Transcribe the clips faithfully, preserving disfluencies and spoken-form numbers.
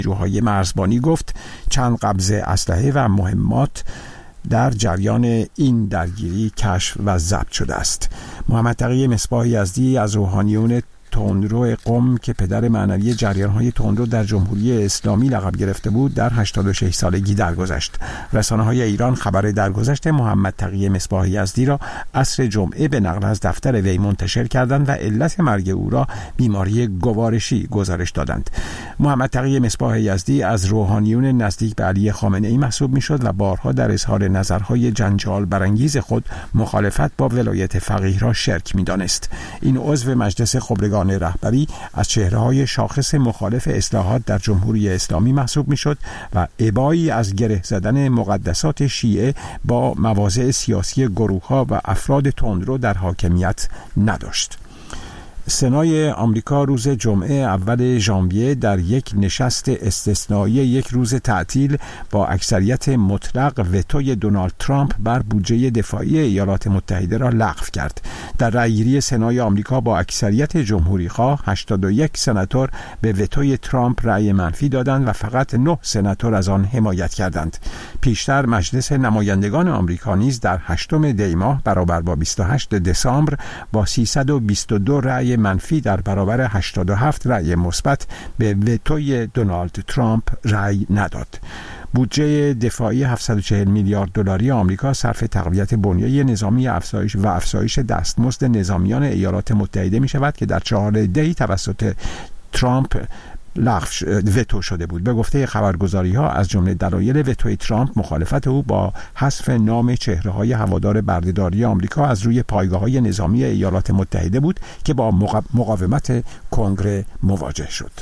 جوهای مرزبانی گفت چند قبضه اسلحه و مهمات در جریان این درگیری کشف و ضبط شده است. محمد تقی مصباح یزدی از روحانیون تندرو قم که پدر معنوی جریان‌های تندرو در جمهوری اسلامی لقب گرفته بود در هشتاد و شش سالگی درگذشت. رسانه‌های ایران خبر درگذشت محمد تقی مصباح یزدی را عصر جمعه به نقل از دفتر وی منتشر کردند و علت مرگ او را بیماری گوارشی گزارش دادند. محمد تقی مصباح یزدی از روحانیون نزدیک به علی خامنه‌ای محسوب می‌شد و بارها در اظهار نظرهای جنجال برانگیز خود مخالفت با ولایت فقیه را شرک می‌دانست. این عضو مجلس خبرگان رهبری از چهره‌های شاخص مخالف اصلاحات در جمهوری اسلامی محسوب می‌شد و ابایی از گره زدن مقدسات شیعه با مواضع سیاسی گروه‌ها و افراد تندرو در حاکمیت نداشت. سنای آمریکا روز جمعه اول ژانویه در یک نشست استثنایی یک روز تعطیل با اکثریت مطلق وتوی دونالد ترامپ بر بودجه دفاعی ایالات متحده را لغو کرد. در رأیگیری سنای آمریکا با اکثریت جمهوری‌خواه هشتاد و یک سناتور به وتوی ترامپ رأی منفی دادند و فقط نه سناتور از آن حمایت کردند. پیشتر مجلس نمایندگان آمریکا نیز در هشتم دی ماه برابر با بیست و هشتم دسامبر با سیصد و بیست و دو رأی منفی در برابر هشتاد و هفت رأی مثبت به وتوی دونالد ترامپ رأی نداد. بودجه دفاعی هفتصد و چهل میلیارد دلاری آمریکا صرف تقویت بنیه نظامی افزایش و افزایش دستمزد نظامیان ایالات متحده می شود که در چهار دی توسط ترامپ لغو وتو شده بود. به گفته خبرگزاری ها از جمله دلایل وتوی ترامپ مخالفت او با حذف نام چهره های هوادار بردهداری آمریکا از روی پایگاه های نظامی ایالات متحده بود که با مقاومت کنگره مواجه شد.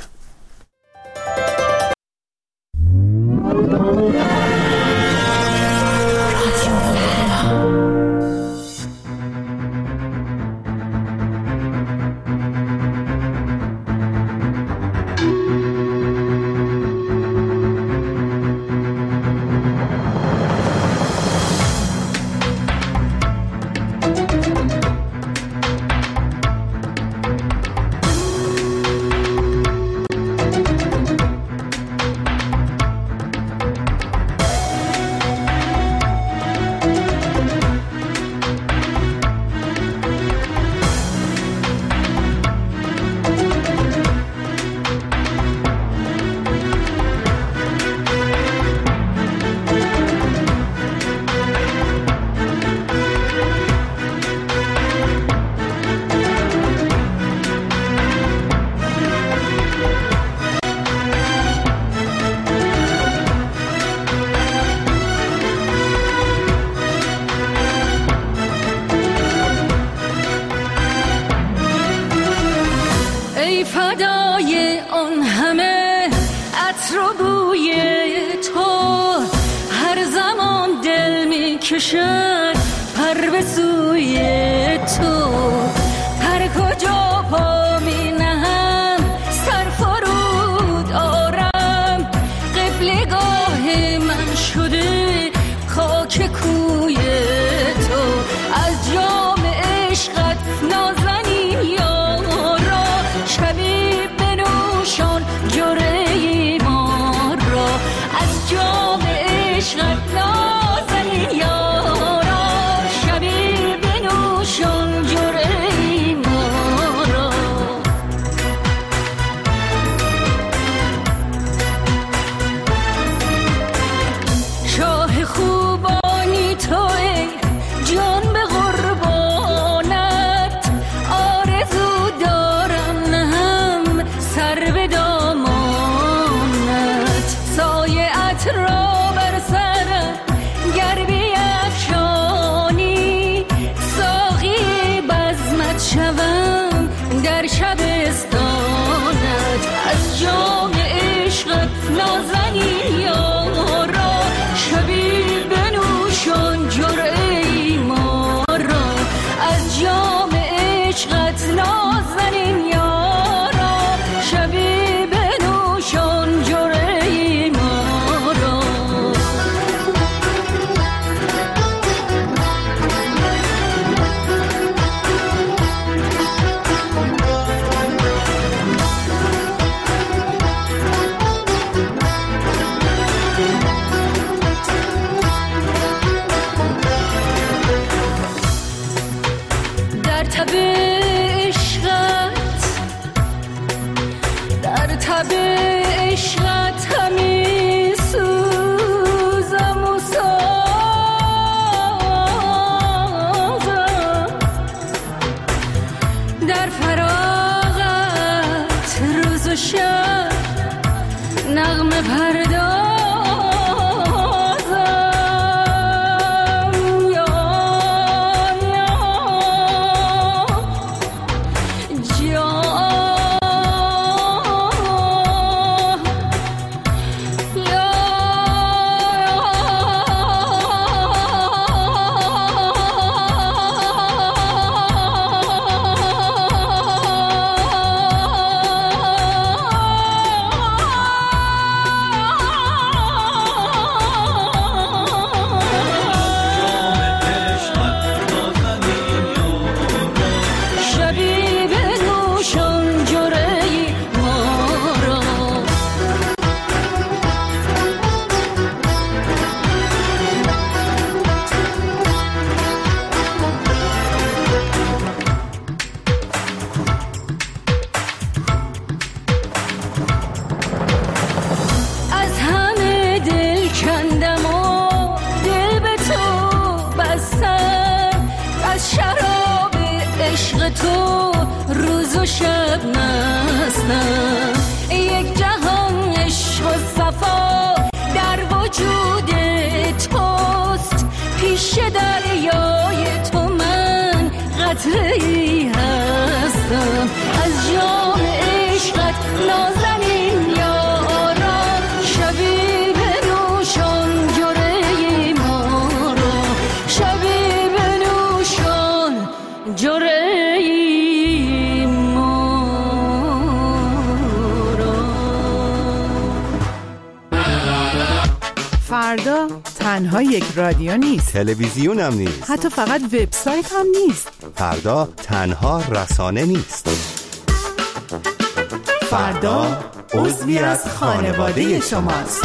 کشد پر به سوی تو، هر کجا پا می نهم سر فرود آرم، قبلگاه من شده خاک کوی تو، از جام عشقت نازنین یارا، شبی بنوشان جرعه ما را، از جام عشقت نازنین یارا، نغمه پردازم یا یا جا تو روز و شب مستم، یک جهان عشق و صفا در وجود توست، پیش دریای تو من قطره‌ای هستم، از جام عشقت نازنین یارا، شبی بنوشان جرعه ما را، شبی بنوشان جرعه فردا تنها یک رادیو نیست، تلویزیون هم نیست، حتی فقط وبسایت هم نیست. فردا تنها رسانه نیست. فردا عضوی از خانواده شماست.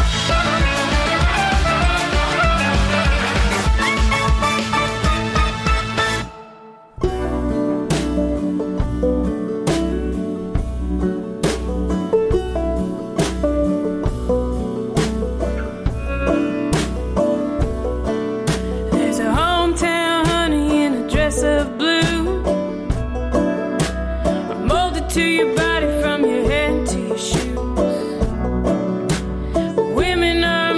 Women are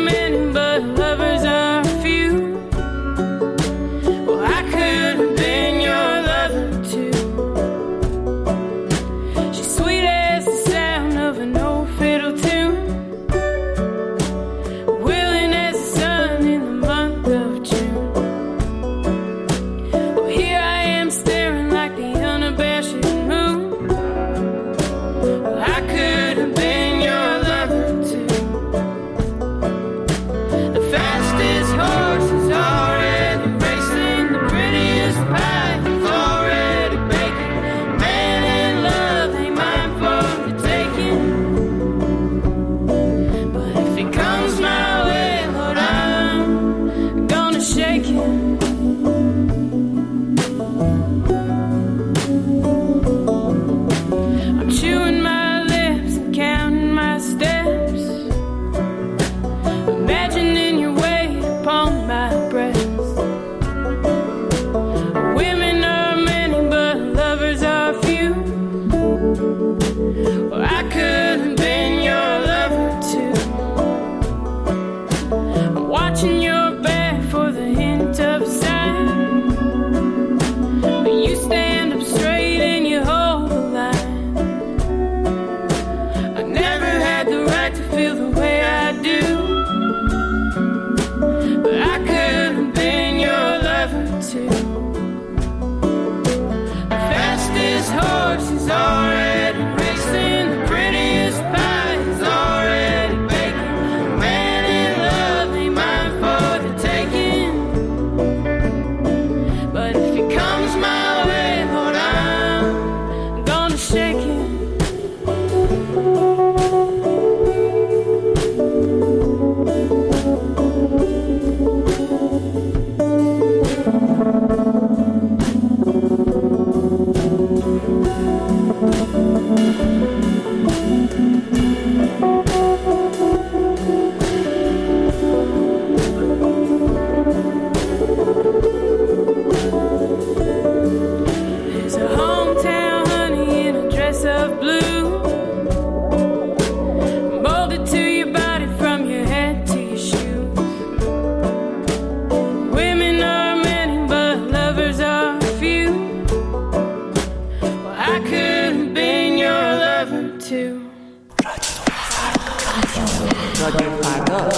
رادیو فردا.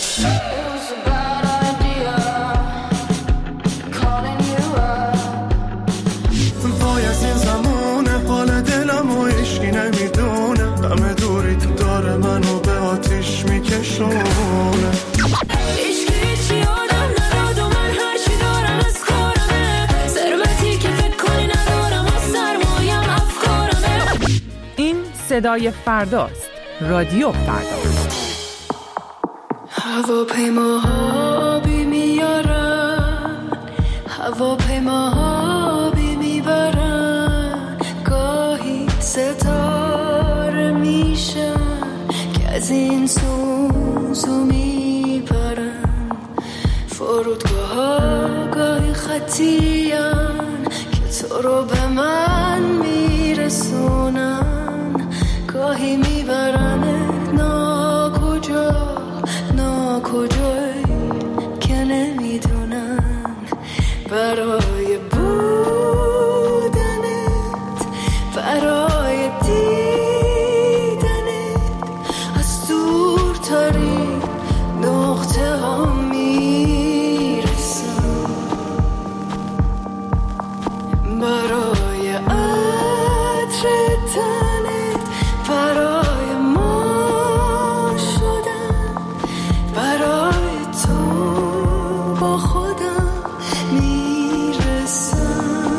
وای از این زمونه حال دلم و عشقی نمیدونه، همه دوری تو داره منو به آتیش میکشونه. صدای فرداست. رادیو فردا. هواپیماها بی میارن، هواپیماها بی میبرن، گاهی ستاره میشن که از این سوزو میپرن. فرودگاه ها گاهی خطیان که تو رو به من میرسونن، گاهی میبرنه ناکجا ناکجایی که نمیدونن. برای بودنت، برای دیدنت، از دورترین نقطه ها میرسن. برای عطر تنت، برای ما شدن، برای تو با خودم میرسم.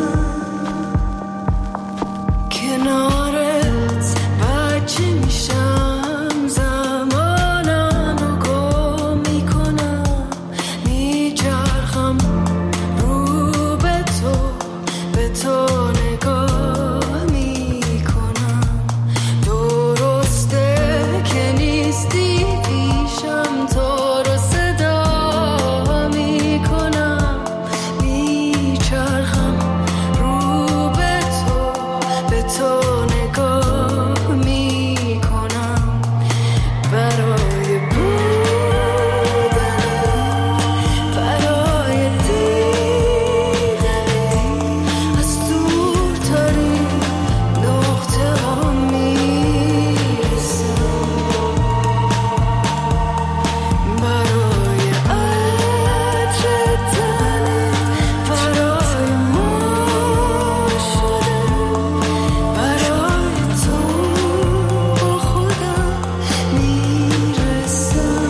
کنارت بچه میشم، زمانم رو گم میکنم، میچرخم رو به تو، به تو نگاه میکنم. درسته که نیستی پیشم، تو رو صدا میکنم، میچرخم رو به تو، به تو نگاه میکنم. برای بودن، برای دیدن، از دورترین نقطه ها میرسم. برای عطر تنت، برای ما شدن، برای تو با خودم میرسم.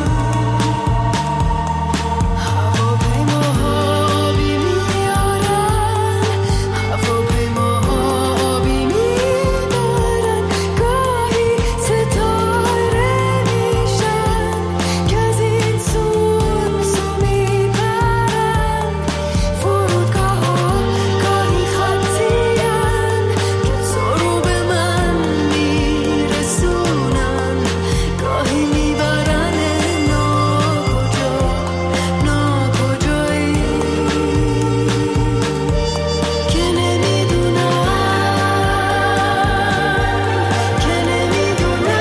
هواپیماها بی میارن، هواپیماها بی میبرن، گاهی ستاره میشن که از این سوزو میپرن. فرودگاه ها گاهی خطیان که تو رو به من میرسونن، گاهی میبرن ناکجا ناکجایی که نمیدونن، که نمیدونن،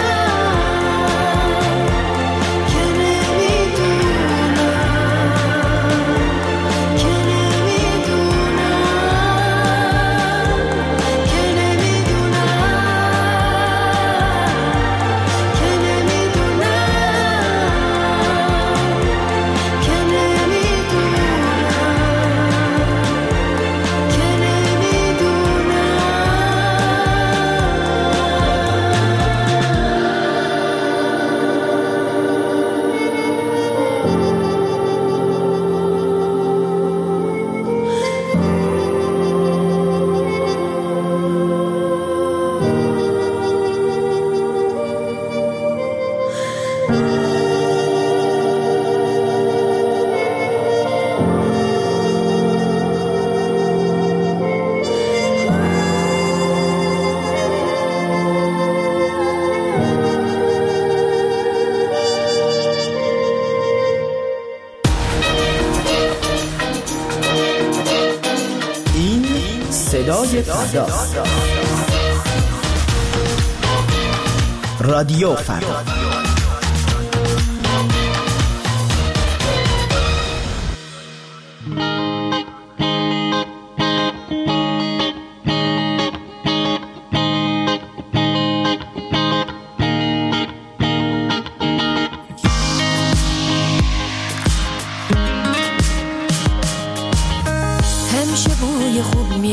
که نمیدونن، که نمیدونن، که صدای فردا. رادیو فردا.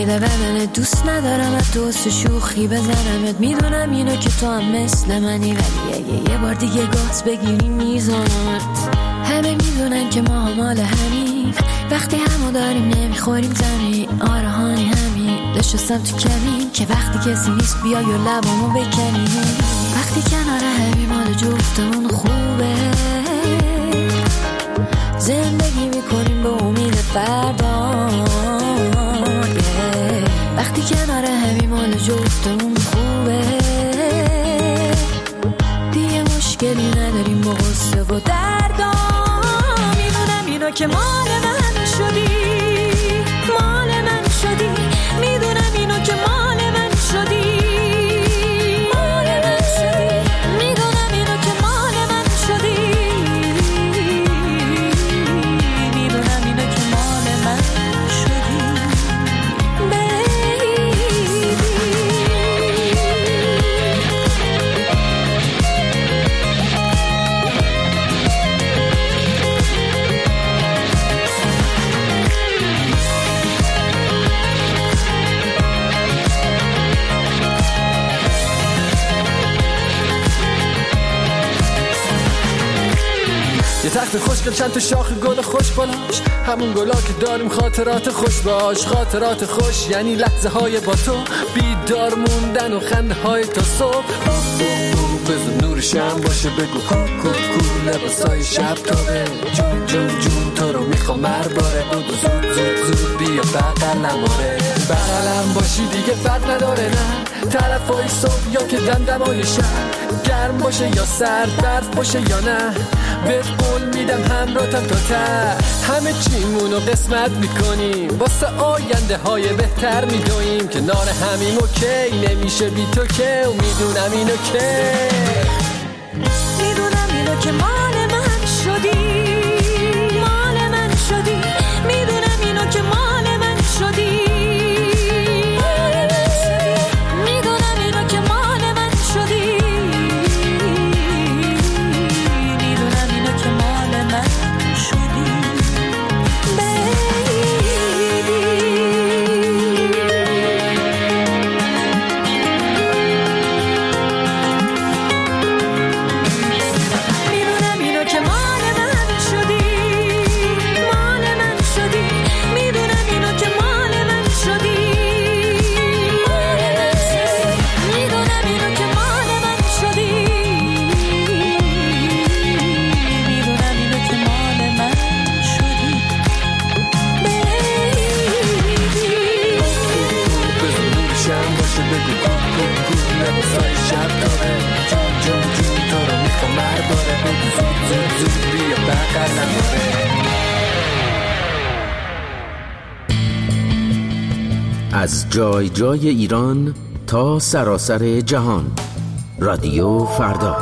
میده بدن دوست ندارم تو واسه شوخی بزنمت. میدونم اینو که تو هم مثل منی، ولی اگه یه بار دیگه گاز بگیری میزنمت. همه میدونن که ما مال همین، وقتی همو داریم نمیخوریم زمین. آره هانی همین نشستم تو کمین که وقتی کسی نیست بیای و لبامو بکنی. وقتی کنار همین مال جفتمون خوبه، زندگی میکنیم به امید فردا. وقتی کنار همین مال جفتمون خوبه، دیگه مشکلی نداریم با غصه و دردا. میدونم اینو که مال من شدی، مال من شدی. میدونم اینو که مال من شدی، مال من شدی. میدونم اینو که مال من شدی، میدونم اینو که مال من شدی. یه تخت خوشگل چند تا شاخ گل خوش بالاش، همون گلا که داریم خاطرات خوش باش. خاطرات خوش یعنی لحظه های با تو، بیدار موندن و خنده های تا صبح. بزن نور شم باشه بگو کو کو کو، لباسای شب تابه. جون جون جون تو رو میخوام هر باره، بگو زود زود زود بیا بغلم. آره بغلم باشی دیگه فرق نداره، نه طرفای صبح یا که دمدمای شب. گرم باشه یا سرد، برف باشه یا نه، بهت قول میدم همراهتم تا ته. همه چیمونو قسمت میکنیم، واسه آینده های بهتر میدویم. کنار همیم اوکی نمیشه بی تو که، و میدونم اینو که میدونم اینو که مال من شدی، مال من شدی. میدونم اینو که مال من شدی، مال من شدی. میدونم اینو که مال من شدی، میدونم اینو که مال من شدی. از جای جای ایران تا سراسر جهان، رادیو فردا.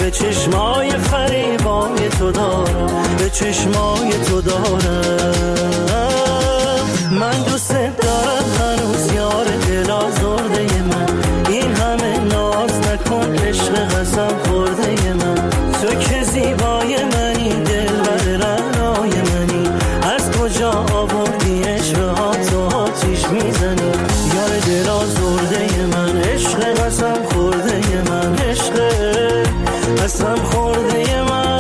به چشمای فریبای تو دارم، به چشمای تو دارم. من دوست دارم هنوز یار دل آزرده من، این همه ناز نکن عشق قسم خورده من. تو که زیبای منی دلبر رعنای منی، از کجا آوردی عشق ها تو آتیش میزنی. یار دل آزرده من، عشق قسم خورده من، عشق قسم خورده من.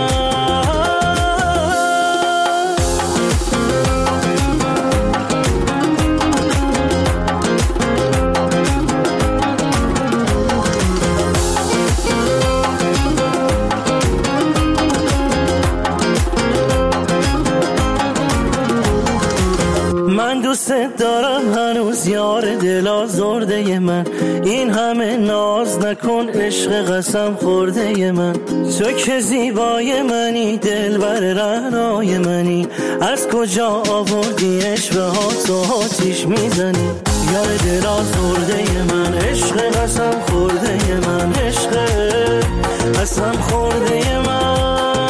من دوست دارم هنوز یار دل آزرده من، این همه ناز نکن عشق قسم خورده من. تو که زیبای منی دلبر رعنای منی، از کجا آوردی عشق ها تو آتیش میزنی. یار دل آزرده من، عشق قسم خورده من، عشق قسم خورده من.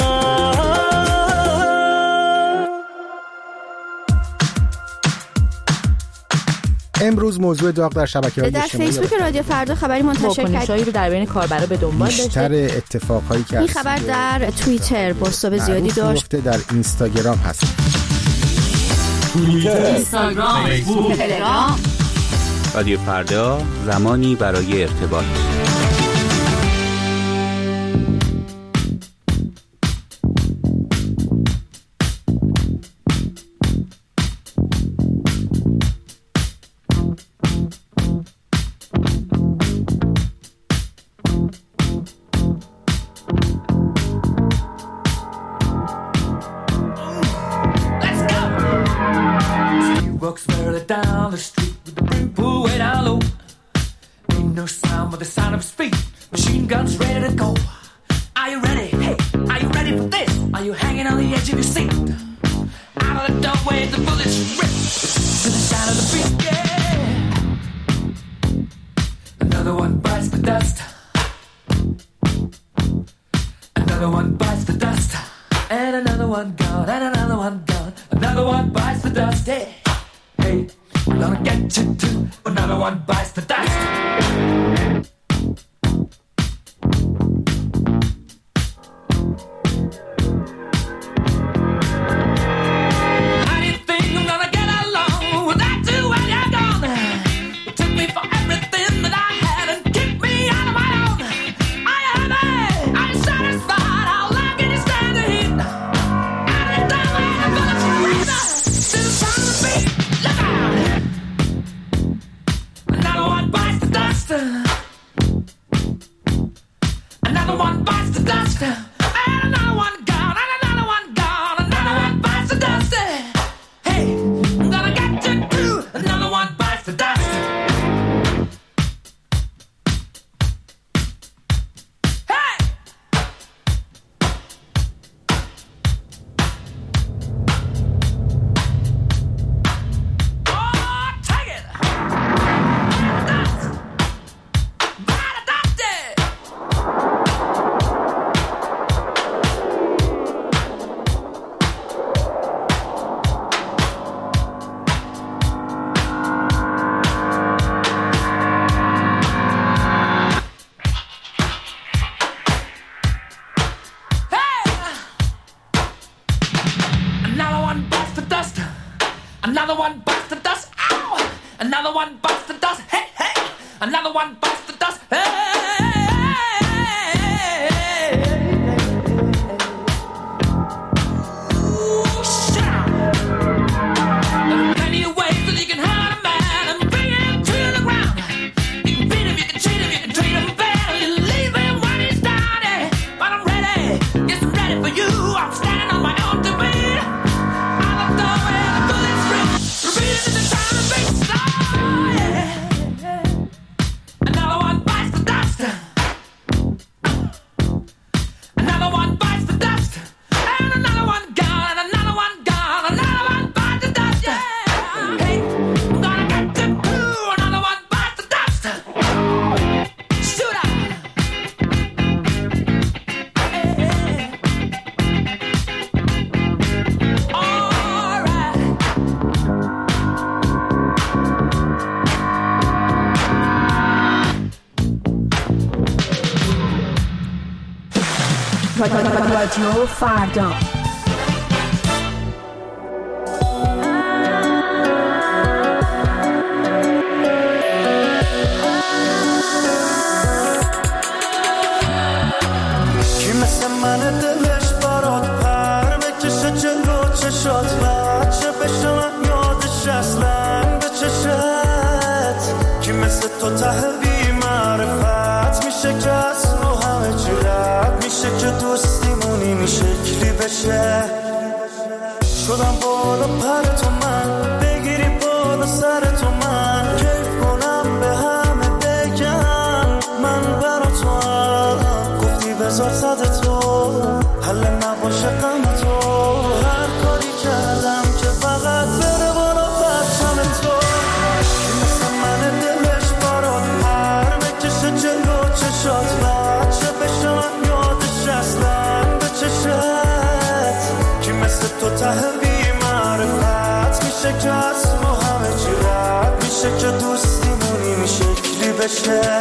امروز موضوع داغ در شبکه‌های اجتماعی در فیسبوک رادیو فردا خبری منتشر کرد رو در بین کاربرا به دنبال داشته. بیشتر اتفاقایی که این خبر در توییتر پست‌های زیادی داشت، در اینستاگرام هست. توییتر، اینستاگرام، فیسبوک، تلگرام. رادیو فردا، زمانی برای ارتباط. Down the street with the brim pool way down low. Ain't no sound but the sound of his feet. Machine guns ready to go. Are you ready? Hey, are you ready for this? Are you hanging on the edge of your seat? Out of the doorway, the bullets rip to the sound of the beat. Yeah. Another one bites the dust. Another one bites the dust. And another one gone. And another one gone. Another one bites the dust. Hey. Hey, I'm gonna get you too. Another one bites the dust. How do you think I'm gonna get along without you when you're gone? You took me for everything that I had and kicked me out of my own. Are you happy? Are you satisfied? How long can you stand the heat? Out of the doorway, the bullets rain to the sound of the beat. Another one bites the dust. Another one bites the dust. And another one gone. And another one gone. Another one bites the dust. Hey, I'm gonna get you too. Another one bites the dust. Hey! Another one bites the dust. Ow! Another one bites the dust. Hey, hey! Another one bites the dust. Hey! Ooh, shout! There are plenty of ways that you can hurt a man and bring him to the ground. You can beat him, you can cheat him, you can treat him bad, you leave him when he's down. Yeah. But I'm ready, yes, I'm ready for you. I'm standing on my own to beat. Out of the way, the bullets rip. Repeat it in the sound of beats. Oh, yeah. Another one bites the dust. رادیو فردا. کی مثل من دلش برات پر بکشه جلو چشات بچه بشه من یادش اصلا به چشت. کی مثل تو ته بی معرفت میشه که از رو همه چی رد میشه که دوستیمون این شکلی بشه. شدم بالا پر تو من بگیری بالا سر تو من کیف کنم به همه بگم من برا تو هم گفتی بذار صد تو حل نباشه غم تو. هر کاری کردم که فقط بره بالا بچم تو. کی مثل من دلش برات پر بکشه جلو چشات بچه بشه من یادش اصلا به چشت. کی مثل تو ته بی معرفت میشه که از ما همه چی رد میشه که دوستیمون این شکلی بشه.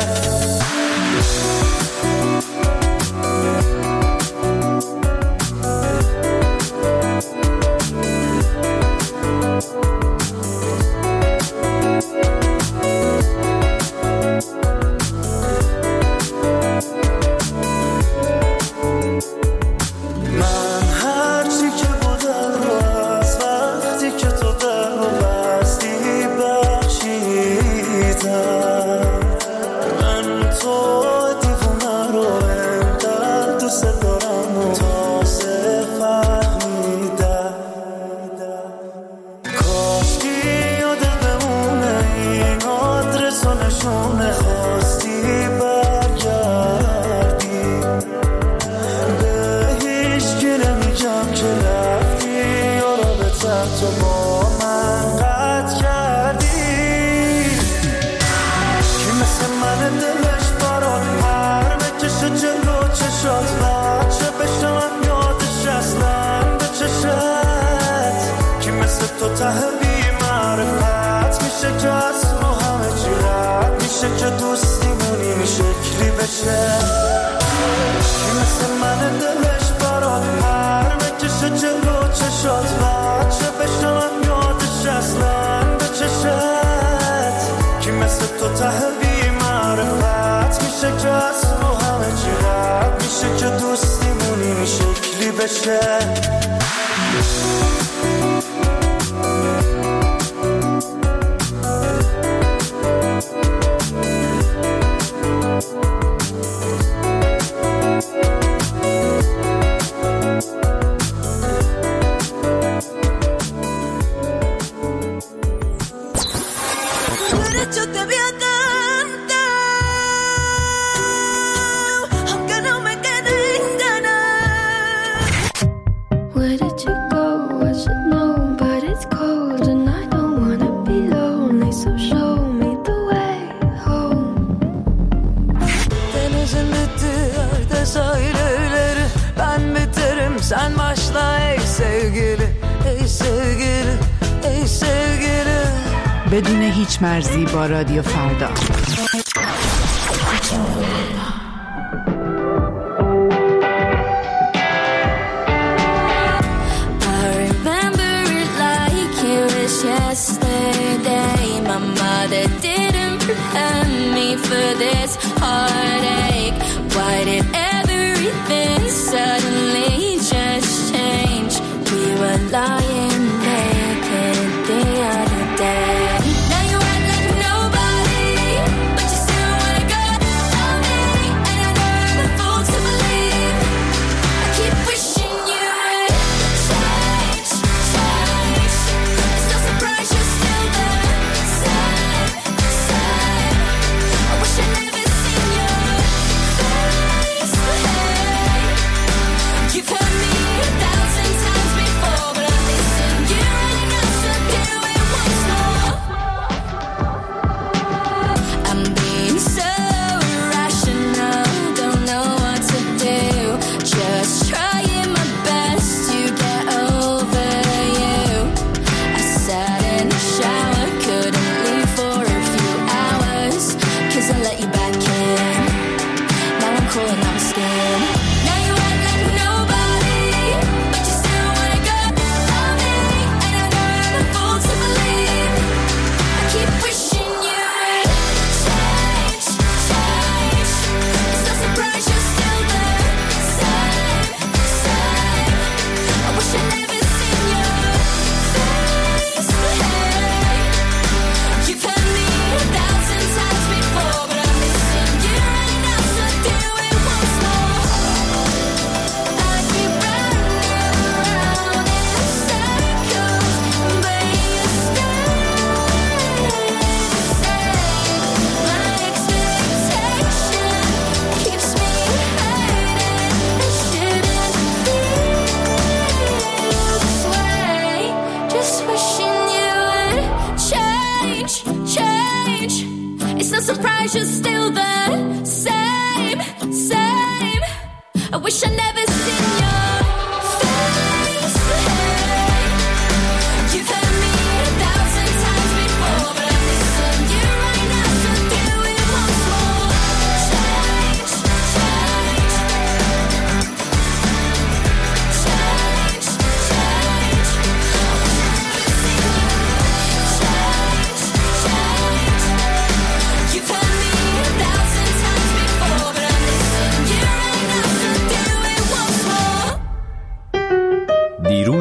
بدون هیچ مرزی با رادیو فردا. You've heard me a thousand times before, but I'm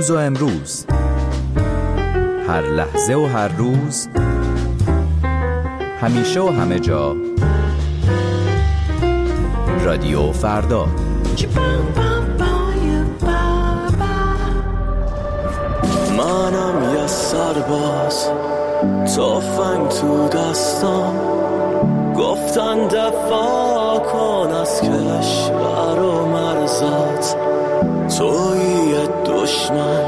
دیروز و امروز، هر لحظه و هر روز، همیشه و همه جا. رادیو فردا. منم یه سرباز، تفنگ تو دستم، گفتن دفاع کن از کشور و مرزات. توی دشمن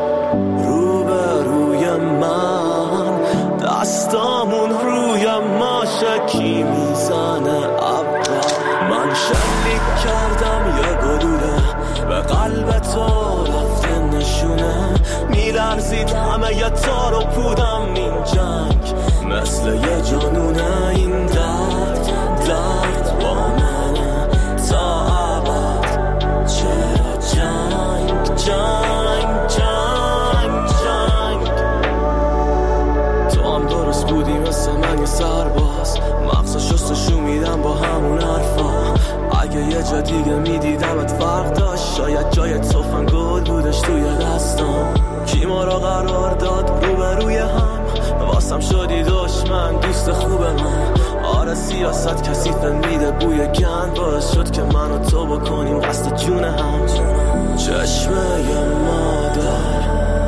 روبروی من، دستامون روی ماشکی میزنه ابرا. من شلیک کردم یه گلوله به قلب تو رفته نشونه، میلرزید همه یه تار و پودم این جنگ مثل یه جنونه. این درد درد با منه تا ابد. چرا جنگ جنگ جنگ جنگ؟ تو هم درست بودی مثل من یه سرباز، مغز شستشو میدم با همون حرفا. اگه یه جا دیگه میدیدمت فرق داشت، شاید جای تفنگ گل بودش توی دستم. کی ما را قرار داد روبروی هم، واسم شدی دشمن دوست خوب من. آره سیاست کثیف میده بوی گند، باعث شد که من و تو بکنیم قصد جون هم. چشمه مادر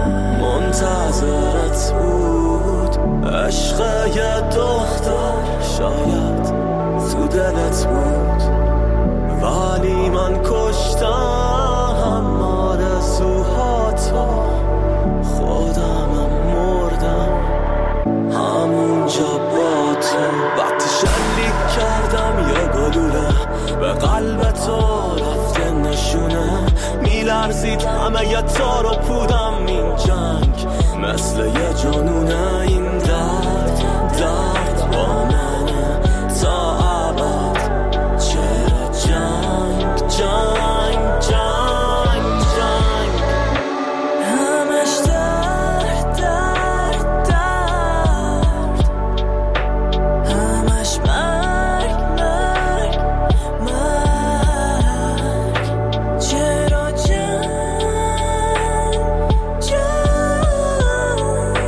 منتظرت بود، عشق یه دختر شاید تو دلت بود، ولی من کشتم آرزوهاتو. خودمم مردم همونجا با تو. وقتی شلیک کردم یه گلوله به قلب تو رفته نشونه، میلرزید همه یه تار و پودم این جنگ مثل یه جنونه. این درد درد با منه تا ابد. چرا جنگ جنگ جنگ جنگ؟ همش درد درد درد، همش مرگ مرگ مرگ. چرا جنگ جنگ؟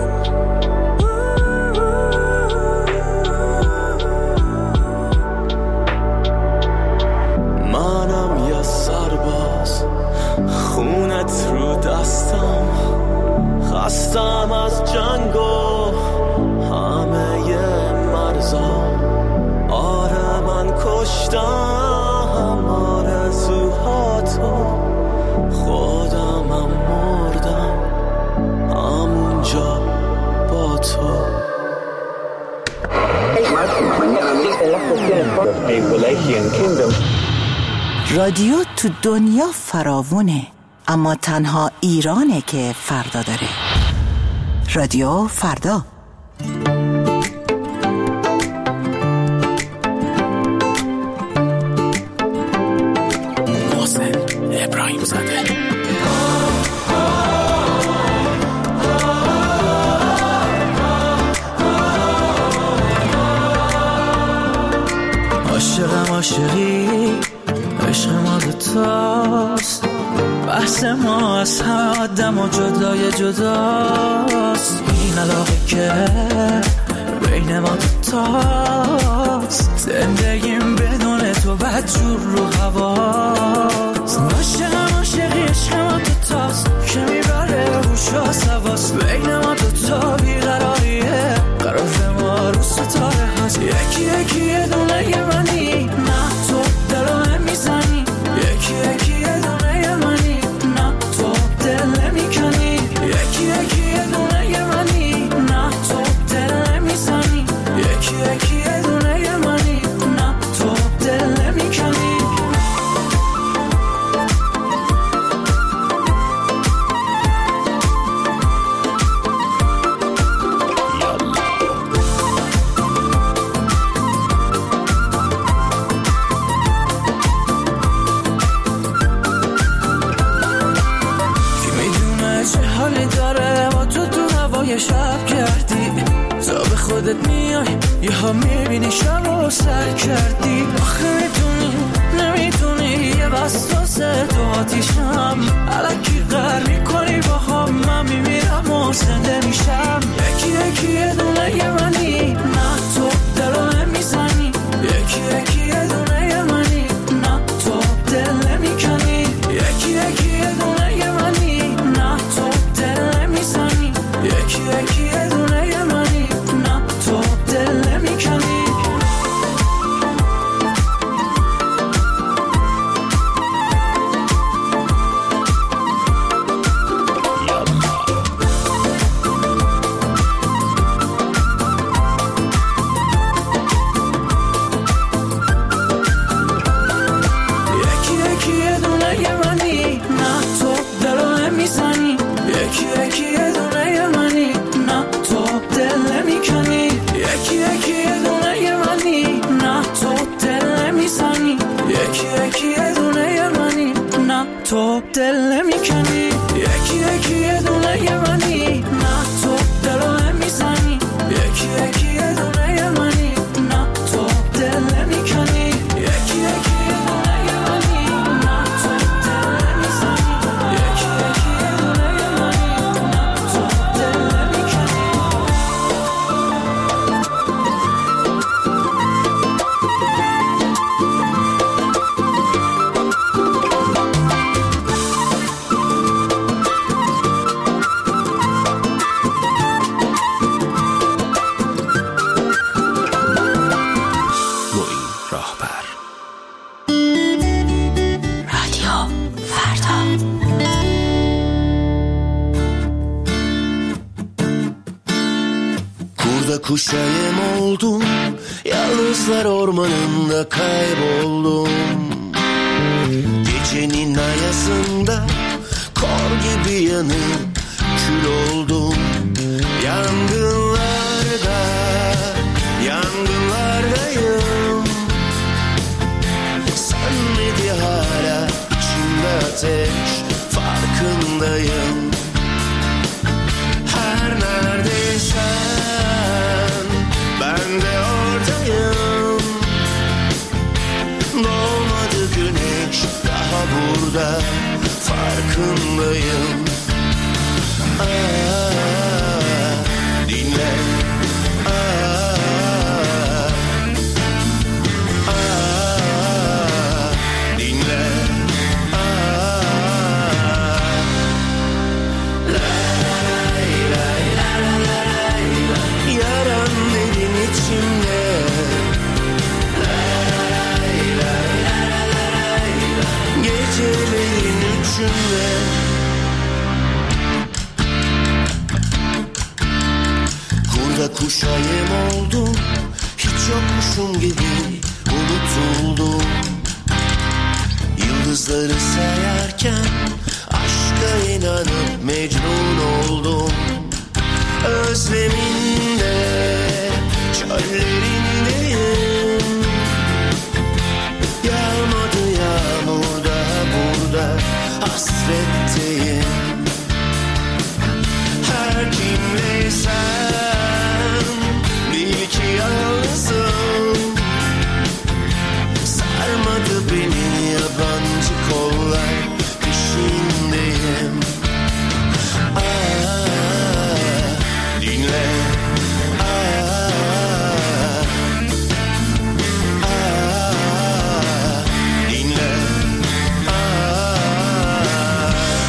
منم یه سرباز، خونت رو دستم، خستم از جنگ و همه ی مرزا. آره من کشتم آرزوهاتو، خودمم مردم همونجا با تو. رادیو تو دنیا فراوونه، اما تنها ایرانه که فردا داره. رادیو فردا. محسن ابراهیم زاده. عاشقم عاشقی، عشق ما دوتاست، بحث ما از همه آدم و جدای جداست. این علاقه که بین ما دوتاست، زندگیم بدون تو بدجور رو هواست. عاشقم عاشقی، عشق ما دوتاست که میبره روش و سواست. بین ما دوتا بیقراریه، قرار ما رو ستاره هست. یکی یکی یه دونه یه منی، نه تو دلو نمیزنی. یکی یکی یه دونه یه منی، نه تو دل نمیکنی. یکی یکی یه دونه یه منی، نه تو دل نمیزنی. یکی یکی یه دونه یه منی، نه تو دل نمیکنی. شب کردی تا به خودت میای، یه ها میبینی شب و سر کردی. آخه میتونی نمیتونی، یه دل وسوسه تو آتیشم الکی قهر میکنی با هم من میمیرم و زنده میشم یکی یکی یه دونه یه منی نه تو دلو نمیزنی یکی یکی یه دونه یه منی نه تو دل نمیکنی یکی یکی یه دونه یه منی نه تو دل نمیزنی یکی یکی یه دونه یه منی نه تو دل نمیکنی تو دل نمیکنی یکی یکی یه دونه یه منی نه تو دلو نمیزنی یکی یکی یه دونه یه منی نه تو دل نمیکنی یکی یکی یه دونه یه منی نه تو دل نمیزنی یکی یکی یه دونه یه منی نه تو دل نمیکنی Kuşayım oldum, yalnızlar ormanında kayboldum. Gecenin ayazında kor gibi yanıp kül oldum. Yangınlarda, yangınlardayım. Sönmedi hala içimde ateş, farkındayım. Her neredeysen ben de oradayım. Doğmadı güneş daha burada, farkındayım. Aa, dinle. Aa, aa, dinle. Aa, lay lay lay lay lay. Yaran derin içimde. Lay lay lay lay lay. Gecelerin üçünde. Kurda kuşa yem oldum, hiç yokmuşum gibi unutuldum. Yıldızları sayarken aşka inanıp mecnun oldum. Özleminde, çöllerindeyim. Yağmadı yağmur da burada, hasretteyim. Her kimleysen bil ki yalnızım. Sarmadı beni yabancı kollar, peşindeyim. Aa, dinle. Aa, aa, dinle. Aa,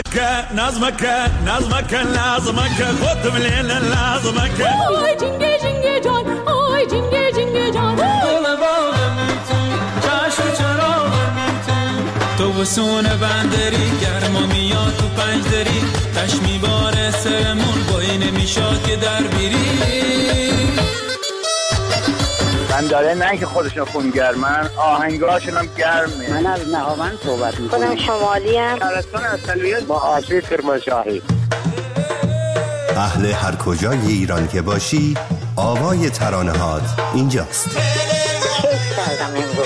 لازمك نظمك نظمك لازمك خود مليل لازمك آی جنگه جنگه جان آی جنگه جنگه جان دل باغم تو چشم چراغم تو تو وسون بندری گرما میاد تو پنجدری تش میباره سرمون بایی نمیشاد که در بیری من داره نه که خودشون خونگرمن آهنگاشون هم گرمه. من از نهاوند صحبت میکنم. خودم شمالی ام. شهرستان اصلیت با آشوی کرمانشاهی. اهل هر کجای ایران که باشی آوای ترانه هات اینجاست. کیف کردم امروز.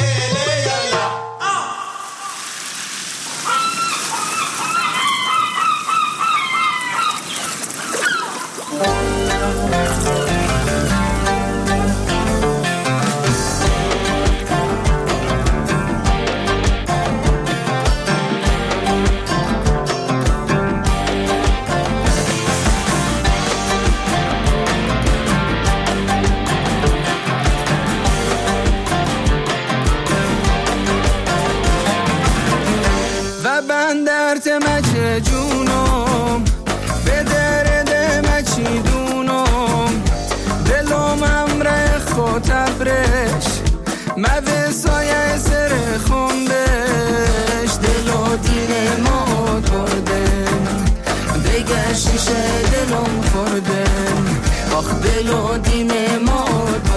مچ جونم به درد مچی دونم دلم امره خطب رش موه سایه سر خوندش دلو دیر ما دردن دیگه شیشه دلم خوردن آخ دلو دیم ما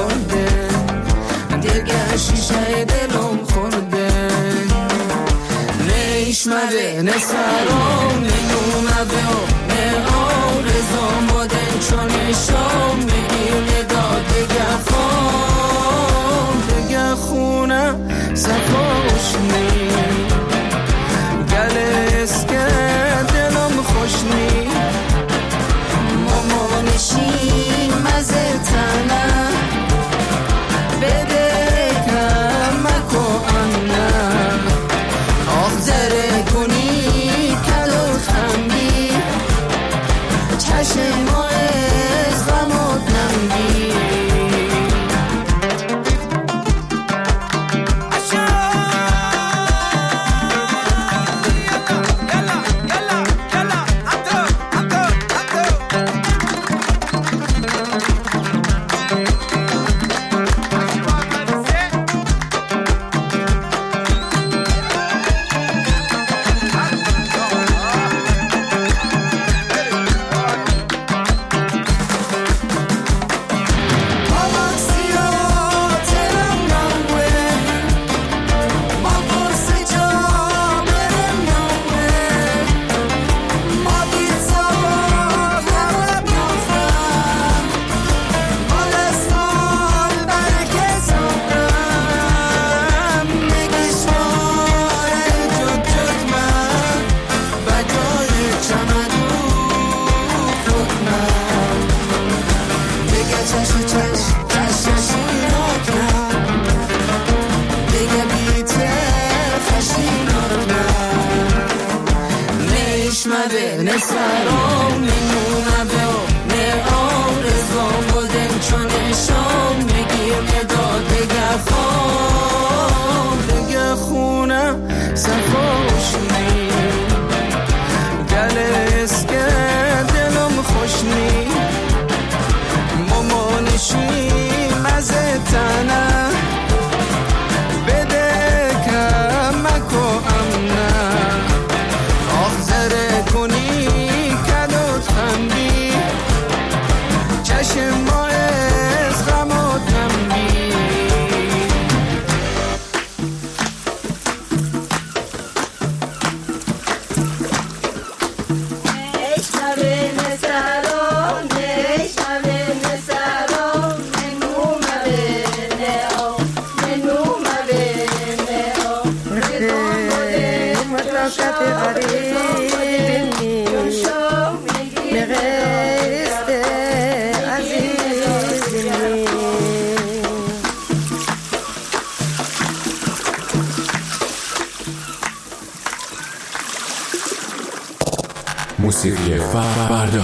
دردن دیگه شیشه دلم خوردن نشمده نسرام ننومده نه آرزام بادن چانشام بگیر نداد دگه خون دگه خونه صفاش نی گل اسکه دلم خوش نی مامانشی مزه تنه بده کمکو انه آخذره کنی کلو خمبی چشم ما از غمات نمبی موسیقی فردا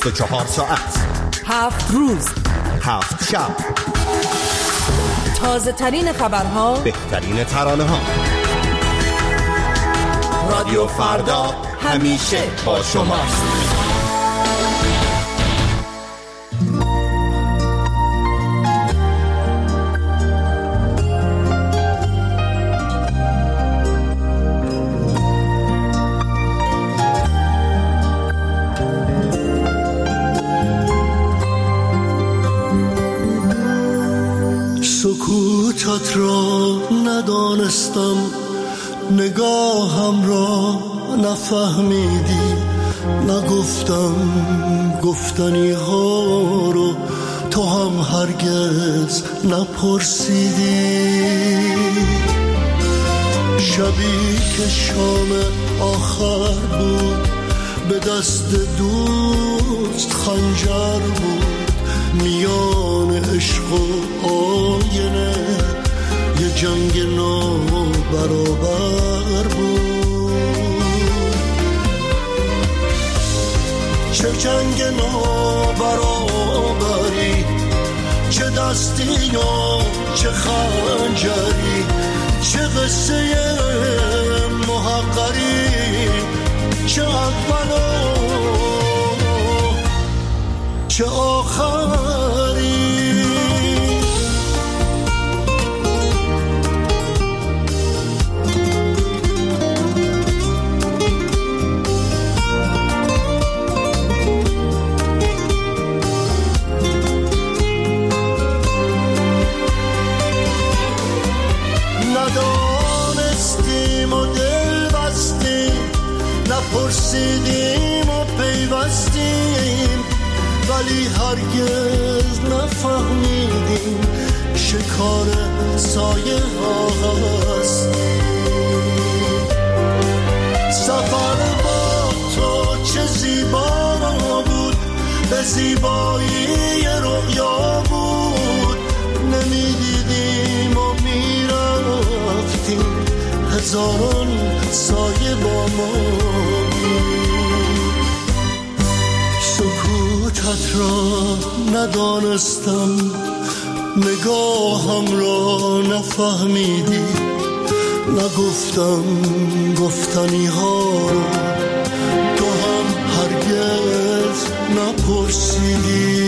بیست و چهار ساعت، هفت روز، هفت شب، تازه ترین خبرها، بهترین ترانه ها. رادیو فردا همیشه با شماست. سکوتت را ندانستم، نگاهم را نفهمیدی، نگفتم گفتنی ها رو تو هم هرگز نپرسیدی. شبی که شام آخر بود، به دست دوست خنجر بود، میان عشق و آینه یه جنگ نابرابر بود. چه جنگ نابرابری، چه دستی یا چه خنجری، چه قصه محقری، چه اول و چه آخری. ندانستیم و دل بستیم، نپرسیدیم و پیوستیم، ولی هرگز نفهمیدیم شکار سایه ها هستیم. سفر با تو چه زیبا بود، به زیبایی رؤیا بود، نمیدیدیم و میرفتیم، هزاران سایه با ما بود. سکوتت را ندانستم، نگاهم را نفهمیدی، نگفتم گفتنی ها رو تو هم هرگز نپرسیدی.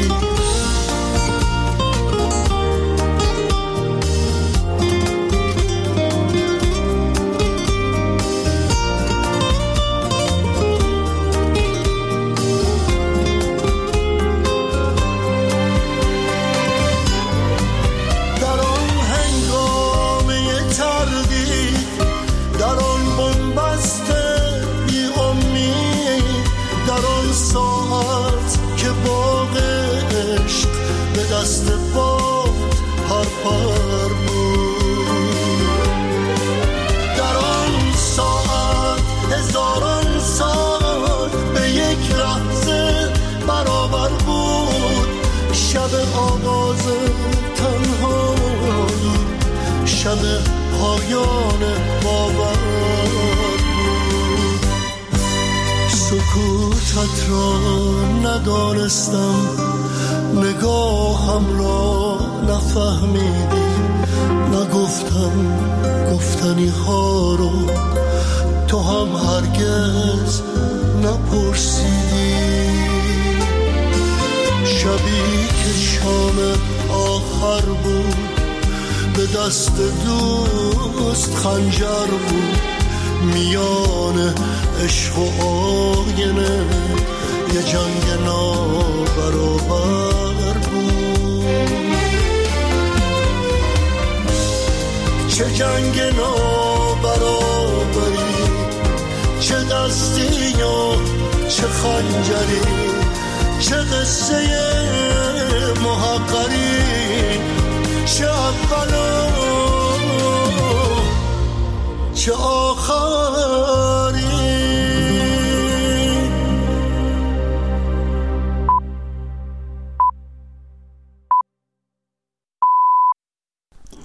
دست با هر پر بود، در آن ساعت هزاران سال به یک لحظه برابر بود. شب آغاز تنهایی، شب پایان باور بود. سکوتت را ندانستم، نگاهم را نفهمیدی، نگفتم گفتنی ها رو تو هم هرگز نپرسیدی. شبی که شام آخر بود، به دست دوست خنجر بود، میان عشق و آینه یه جنگ نابرابر بود. چه جنگ نابرابری، چه دستی و چه خنجری، چه قصه محقری، چه اول و چه آخری.